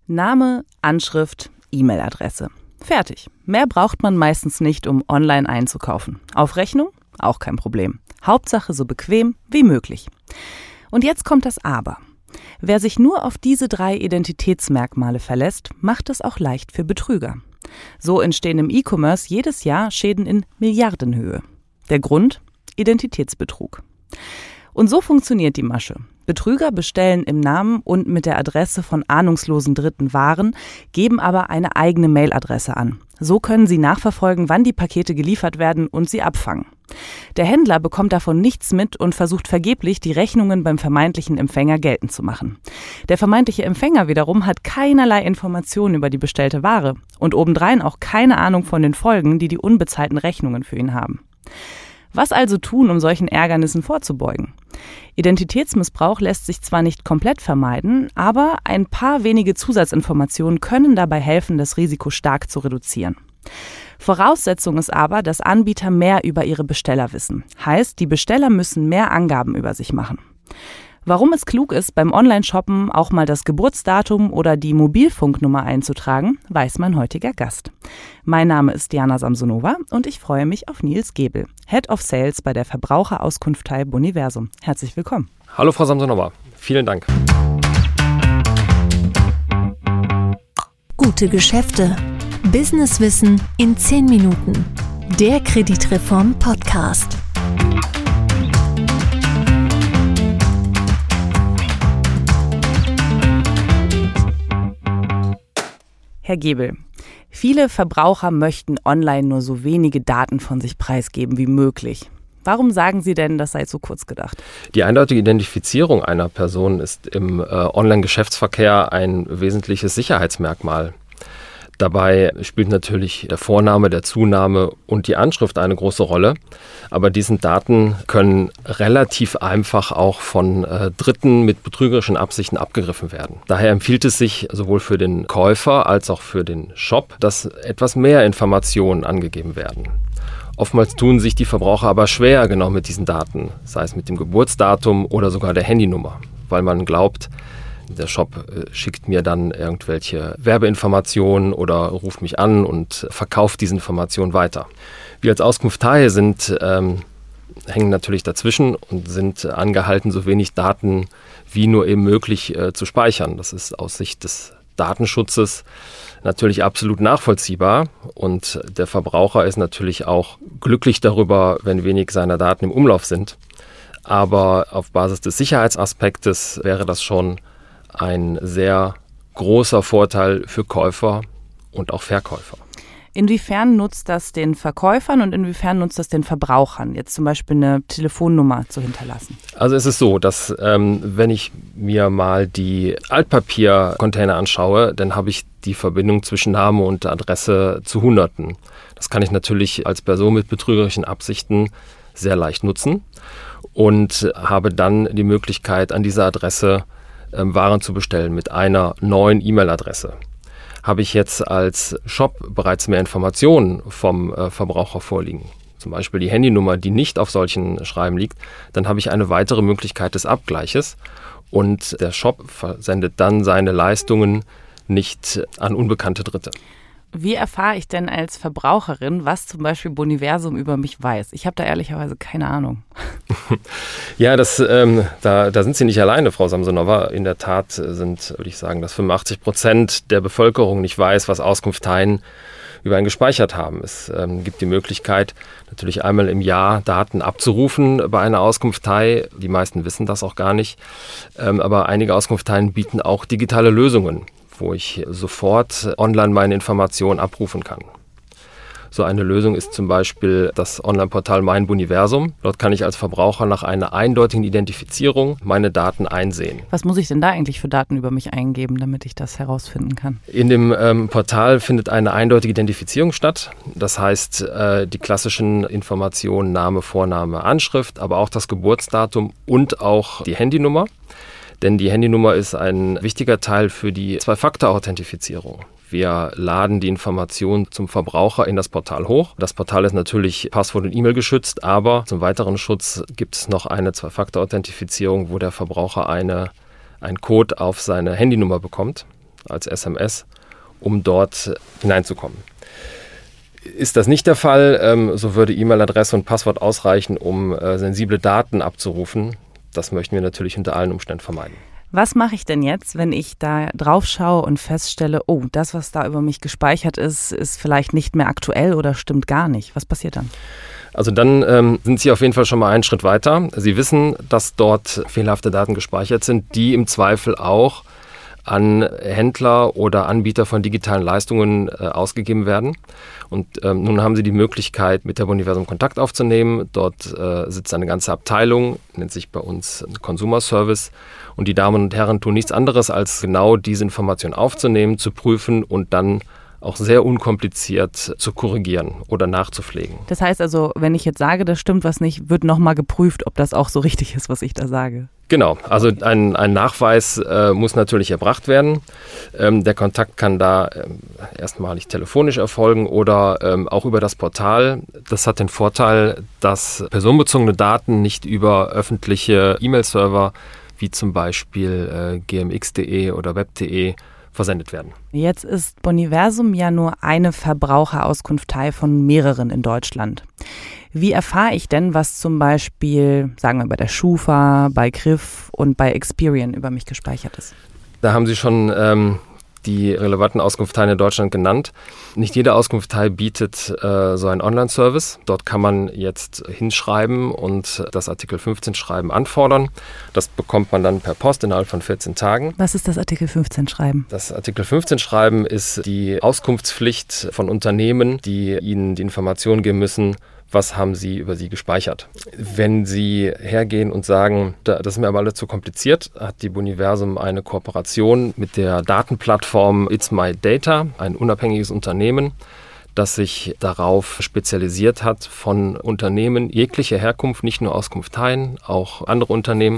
Name, Anschrift, E-Mail-Adresse. Fertig. Mehr braucht man meistens nicht, um online einzukaufen. Auf Rechnung? Auch kein Problem. Hauptsache so bequem wie möglich. Und jetzt kommt das Aber. Wer sich nur auf diese 3 Identitätsmerkmale verlässt, macht es auch leicht für Betrüger. So entstehen im E-Commerce jedes Jahr Schäden in Milliardenhöhe. Der Grund? Identitätsbetrug. Und so funktioniert die Masche. Betrüger bestellen im Namen und mit der Adresse von ahnungslosen Dritten Waren, geben aber eine eigene Mailadresse an. So können sie nachverfolgen, wann die Pakete geliefert werden und sie abfangen. Der Händler bekommt davon nichts mit und versucht vergeblich, die Rechnungen beim vermeintlichen Empfänger geltend zu machen. Der vermeintliche Empfänger wiederum hat keinerlei Informationen über die bestellte Ware und obendrein auch keine Ahnung von den Folgen, die die unbezahlten Rechnungen für ihn haben. Was also tun, um solchen Ärgernissen vorzubeugen? Identitätsmissbrauch lässt sich zwar nicht komplett vermeiden, aber ein paar wenige Zusatzinformationen können dabei helfen, das Risiko stark zu reduzieren. Voraussetzung ist aber, dass Anbieter mehr über ihre Besteller wissen. Heißt, die Besteller müssen mehr Angaben über sich machen. Warum es klug ist, beim Online-Shoppen auch mal das Geburtsdatum oder die Mobilfunknummer einzutragen, weiß mein heutiger Gast. Mein Name ist Diana Samsonova und ich freue mich auf Nils Gebel, Head of Sales bei der Verbraucherauskunftei Boniversum. Herzlich willkommen. Hallo Frau Samsonova, vielen Dank. Gute Geschäfte. Businesswissen in 10 Minuten. Der Kreditreform-Podcast. Herr Gebel, viele Verbraucher möchten online nur so wenige Daten von sich preisgeben wie möglich. Warum sagen Sie denn, das sei zu kurz gedacht? Die eindeutige Identifizierung einer Person ist im Online-Geschäftsverkehr ein wesentliches Sicherheitsmerkmal. Dabei spielt natürlich der Vorname, der Zunahme und die Anschrift eine große Rolle. Aber diese Daten können relativ einfach auch von Dritten mit betrügerischen Absichten abgegriffen werden. Daher empfiehlt es sich sowohl für den Käufer als auch für den Shop, dass etwas mehr Informationen angegeben werden. Oftmals tun sich die Verbraucher aber schwer genau mit diesen Daten, sei es mit dem Geburtsdatum oder sogar der Handynummer, weil man glaubt, der Shop schickt mir dann irgendwelche Werbeinformationen oder ruft mich an und verkauft diese Informationen weiter. Wir als Auskunftei hängen natürlich dazwischen und sind angehalten, so wenig Daten wie nur eben möglich zu speichern. Das ist aus Sicht des Datenschutzes natürlich absolut nachvollziehbar und der Verbraucher ist natürlich auch glücklich darüber, wenn wenig seiner Daten im Umlauf sind. Aber auf Basis des Sicherheitsaspektes wäre das schon ein sehr großer Vorteil für Käufer und auch Verkäufer. Inwiefern nutzt das den Verkäufern und inwiefern nutzt das den Verbrauchern, jetzt zum Beispiel eine Telefonnummer zu hinterlassen? Also es ist so, dass wenn ich mir mal die Altpapiercontainer anschaue, dann habe ich die Verbindung zwischen Name und Adresse zu Hunderten. Das kann ich natürlich als Person mit betrügerischen Absichten sehr leicht nutzen und habe dann die Möglichkeit, an dieser Adresse Waren zu bestellen mit einer neuen E-Mail-Adresse. Habe ich jetzt als Shop bereits mehr Informationen vom Verbraucher vorliegen, zum Beispiel die Handynummer, die nicht auf solchen Schreiben liegt, dann habe ich eine weitere Möglichkeit des Abgleiches und der Shop versendet dann seine Leistungen nicht an unbekannte Dritte. Wie erfahre ich denn als Verbraucherin, was zum Beispiel Boniversum über mich weiß? Ich habe da ehrlicherweise keine Ahnung. Ja, da sind Sie nicht alleine, Frau Samsonova. In der Tat würde ich sagen, dass 85% der Bevölkerung nicht weiß, was Auskunfteien über einen gespeichert haben. Es gibt die Möglichkeit, natürlich einmal im Jahr Daten abzurufen bei einer Auskunftei. Die meisten wissen das auch gar nicht. Aber einige Auskunfteien bieten auch digitale Lösungen, wo ich sofort online meine Informationen abrufen kann. So eine Lösung ist zum Beispiel das Online-Portal Mein Boniversum. Dort kann ich als Verbraucher nach einer eindeutigen Identifizierung meine Daten einsehen. Was muss ich denn da eigentlich für Daten über mich eingeben, damit ich das herausfinden kann? In dem Portal findet eine eindeutige Identifizierung statt. Das heißt, die klassischen Informationen, Name, Vorname, Anschrift, aber auch das Geburtsdatum und auch die Handynummer. Denn die Handynummer ist ein wichtiger Teil für die Zwei-Faktor-Authentifizierung. Wir laden die Informationen zum Verbraucher in das Portal hoch. Das Portal ist natürlich Passwort- und E-Mail geschützt, aber zum weiteren Schutz gibt es noch eine Zwei-Faktor-Authentifizierung, wo der Verbraucher einen Code auf seine Handynummer bekommt. als SMS, um dort hineinzukommen. Ist das nicht der Fall, so würde E-Mail-Adresse und Passwort ausreichen, um sensible Daten abzurufen. Das möchten wir natürlich unter allen Umständen vermeiden. Was mache ich denn jetzt, wenn ich da drauf schaue und feststelle, oh, das, was da über mich gespeichert ist, ist vielleicht nicht mehr aktuell oder stimmt gar nicht? Was passiert dann? Also dann sind Sie auf jeden Fall schon mal einen Schritt weiter. Sie wissen, dass dort fehlerhafte Daten gespeichert sind, die im Zweifel auch an Händler oder Anbieter von digitalen Leistungen ausgegeben werden. Und nun haben Sie die Möglichkeit, mit der Boniversum Kontakt aufzunehmen. Dort sitzt eine ganze Abteilung, nennt sich bei uns Consumer Service. Und die Damen und Herren tun nichts anderes, als genau diese Information aufzunehmen, zu prüfen und dann auch sehr unkompliziert zu korrigieren oder nachzupflegen. Das heißt also, wenn ich jetzt sage, das stimmt was nicht, wird nochmal geprüft, ob das auch so richtig ist, was ich da sage. Genau, also ein Nachweis muss natürlich erbracht werden. Der Kontakt kann da erstmalig telefonisch erfolgen oder auch über das Portal. Das hat den Vorteil, dass personenbezogene Daten nicht über öffentliche E-Mail-Server wie zum Beispiel gmx.de oder web.de versendet werden. Jetzt ist Boniversum ja nur eine Verbraucherauskunftei von mehreren in Deutschland. Wie erfahre ich denn, was zum Beispiel, sagen wir bei der Schufa, bei Griff und bei Experian über mich gespeichert ist? Da haben Sie schon die relevanten Auskunfteien in Deutschland genannt. Nicht jede Auskunftei bietet so einen Online-Service. Dort kann man jetzt hinschreiben und das Artikel 15-Schreiben anfordern. Das bekommt man dann per Post innerhalb von 14 Tagen. Was ist das Artikel 15-Schreiben? Das Artikel 15-Schreiben ist die Auskunftspflicht von Unternehmen, die Ihnen die Informationen geben müssen, was haben Sie über Sie gespeichert. Wenn Sie hergehen und sagen, das ist mir aber alles zu kompliziert, hat die Boniversum eine Kooperation mit der Datenplattform It's My Data, ein unabhängiges Unternehmen, das sich darauf spezialisiert hat, von Unternehmen jeglicher Herkunft, nicht nur Auskunfteien, auch andere Unternehmen,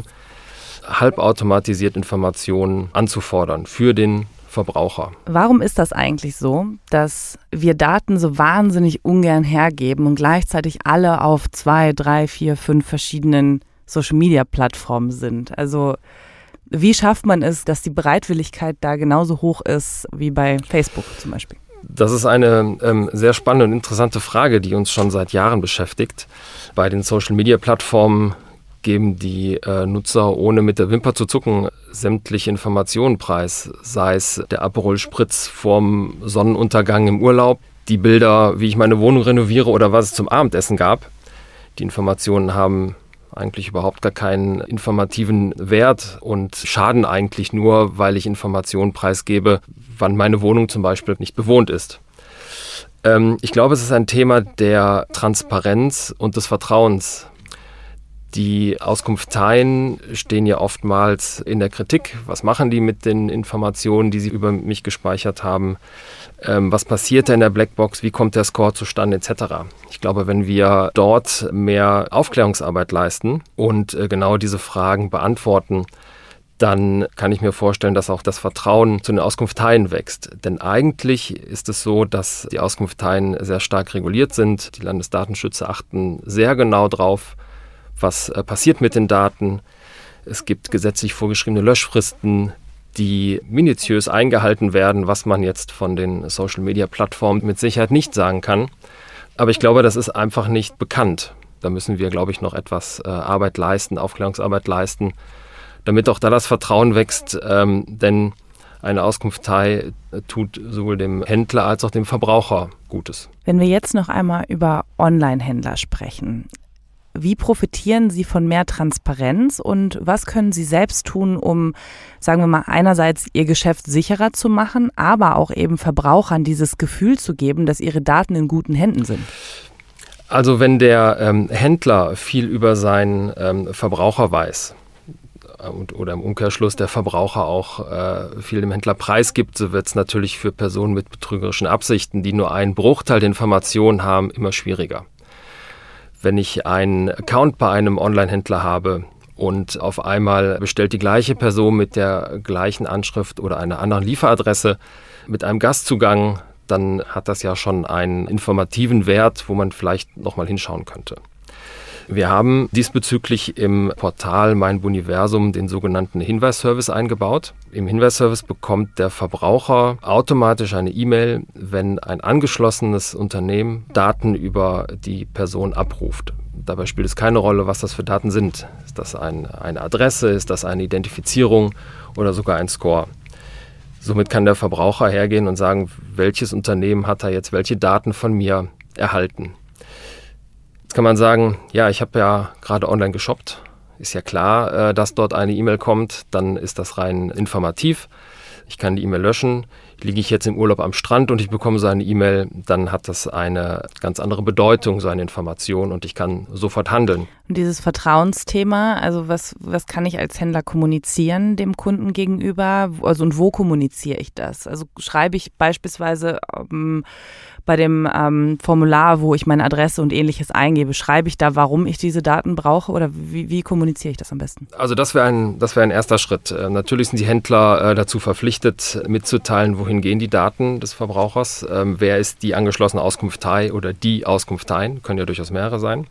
halbautomatisiert Informationen anzufordern für den Verbraucher. Warum ist das eigentlich so, dass wir Daten so wahnsinnig ungern hergeben und gleichzeitig alle auf 2, 3, 4, 5 verschiedenen Social-Media-Plattformen sind? Also wie schafft man es, dass die Bereitwilligkeit da genauso hoch ist wie bei Facebook zum Beispiel? Das ist eine sehr spannende und interessante Frage, die uns schon seit Jahren beschäftigt. Bei den Social-Media-Plattformen geben die Nutzer, ohne mit der Wimper zu zucken, sämtliche Informationen preis, sei es der Aperol Spritz vorm Sonnenuntergang im Urlaub, die Bilder, wie ich meine Wohnung renoviere oder was es zum Abendessen gab. Die Informationen haben eigentlich überhaupt gar keinen informativen Wert und schaden eigentlich nur, weil ich Informationen preisgebe, wann meine Wohnung zum Beispiel nicht bewohnt ist. Ich glaube, es ist ein Thema der Transparenz und des Vertrauens. Die Auskunfteien stehen ja oftmals in der Kritik. Was machen die mit den Informationen, die sie über mich gespeichert haben? Was passiert da in der Blackbox? Wie kommt der Score zustande etc.? Ich glaube, wenn wir dort mehr Aufklärungsarbeit leisten und genau diese Fragen beantworten, dann kann ich mir vorstellen, dass auch das Vertrauen zu den Auskunfteien wächst. Denn eigentlich ist es so, dass die Auskunfteien sehr stark reguliert sind. Die Landesdatenschützer achten sehr genau drauf, was passiert mit den Daten. Es gibt gesetzlich vorgeschriebene Löschfristen, die minutiös eingehalten werden, was man jetzt von den Social-Media-Plattformen mit Sicherheit nicht sagen kann. Aber ich glaube, das ist einfach nicht bekannt. Da müssen wir, glaube ich, noch etwas Arbeit leisten, Aufklärungsarbeit leisten, damit auch da das Vertrauen wächst. Denn eine Auskunftei tut sowohl dem Händler als auch dem Verbraucher Gutes. Wenn wir jetzt noch einmal über Online-Händler sprechen, wie profitieren Sie von mehr Transparenz und was können Sie selbst tun, um, sagen wir mal, einerseits Ihr Geschäft sicherer zu machen, aber auch eben Verbrauchern dieses Gefühl zu geben, dass ihre Daten in guten Händen sind? Also wenn der Händler viel über seinen Verbraucher weiß oder im Umkehrschluss der Verbraucher auch viel dem Händler preisgibt, so wird es natürlich für Personen mit betrügerischen Absichten, die nur einen Bruchteil der Informationen haben, immer schwieriger. Wenn ich einen Account bei einem Online-Händler habe und auf einmal bestellt die gleiche Person mit der gleichen Anschrift oder einer anderen Lieferadresse mit einem Gastzugang, dann hat das ja schon einen informativen Wert, wo man vielleicht nochmal hinschauen könnte. Wir haben diesbezüglich im Portal Mein Boniversum den sogenannten Hinweisservice eingebaut. Im Hinweisservice bekommt der Verbraucher automatisch eine E-Mail, wenn ein angeschlossenes Unternehmen Daten über die Person abruft. Dabei spielt es keine Rolle, was das für Daten sind. Ist das eine Adresse, ist das eine Identifizierung oder sogar ein Score? Somit kann der Verbraucher hergehen und sagen, welches Unternehmen hat da jetzt welche Daten von mir erhalten. Jetzt kann man sagen, ja, ich habe ja gerade online geshoppt. Ist ja klar, dass dort eine E-Mail kommt, dann ist das rein informativ. Ich kann die E-Mail löschen. Liege ich jetzt im Urlaub am Strand und ich bekomme so eine E-Mail, dann hat das eine ganz andere Bedeutung, so eine Information, und ich kann sofort handeln. Und dieses Vertrauensthema, also was kann ich als Händler kommunizieren dem Kunden gegenüber? Also und wo kommuniziere ich das? Also schreibe ich beispielsweise bei dem Formular, wo ich meine Adresse und Ähnliches eingebe, schreibe ich da, warum ich diese Daten brauche, oder wie kommuniziere ich das am besten? Also das wäre ein erster Schritt. Natürlich sind die Händler dazu verpflichtet, mitzuteilen, wohin gehen die Daten des Verbrauchers, wer ist die angeschlossene Auskunftei oder die Auskunfteien, können ja durchaus mehrere sein.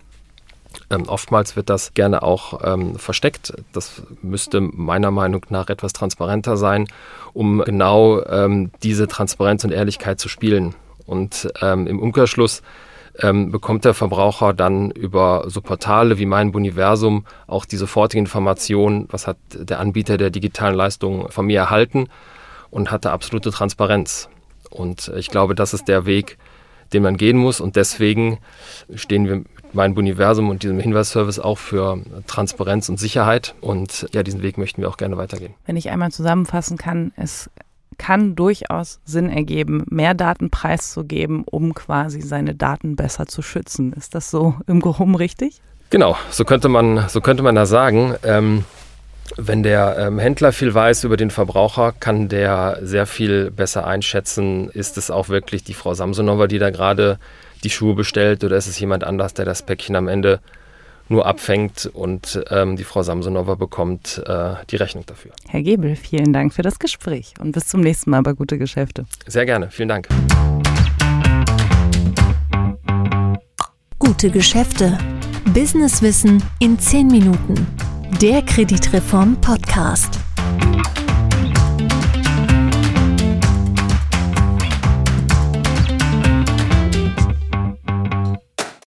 Oftmals wird das gerne auch versteckt. Das müsste meiner Meinung nach etwas transparenter sein, um genau diese Transparenz und Ehrlichkeit zu spielen. Und im Umkehrschluss bekommt der Verbraucher dann über so Portale wie Mein Boniversum auch die sofortige Information, was hat der Anbieter der digitalen Leistungen von mir erhalten, und hat da absolute Transparenz. Und ich glaube, das ist der Weg, den man gehen muss. Und deswegen stehen wir mit Mein Boniversum und diesem Hinweisservice auch für Transparenz und Sicherheit. Und ja, diesen Weg möchten wir auch gerne weitergehen. Wenn ich einmal zusammenfassen kann, es kann durchaus Sinn ergeben, mehr Daten preiszugeben, um quasi seine Daten besser zu schützen. Ist das so im Groben richtig? Genau, so könnte man da sagen. Wenn der Händler viel weiß über den Verbraucher, kann der sehr viel besser einschätzen, ist es auch wirklich die Frau Samsonova, die da gerade die Schuhe bestellt, oder ist es jemand anders, der das Päckchen am Ende nur abfängt und die Frau Samsonova bekommt die Rechnung dafür. Herr Gebel, vielen Dank für das Gespräch und bis zum nächsten Mal bei Gute Geschäfte. Sehr gerne, vielen Dank. Gute Geschäfte. Businesswissen in 10 Minuten. Der Kreditreform Podcast.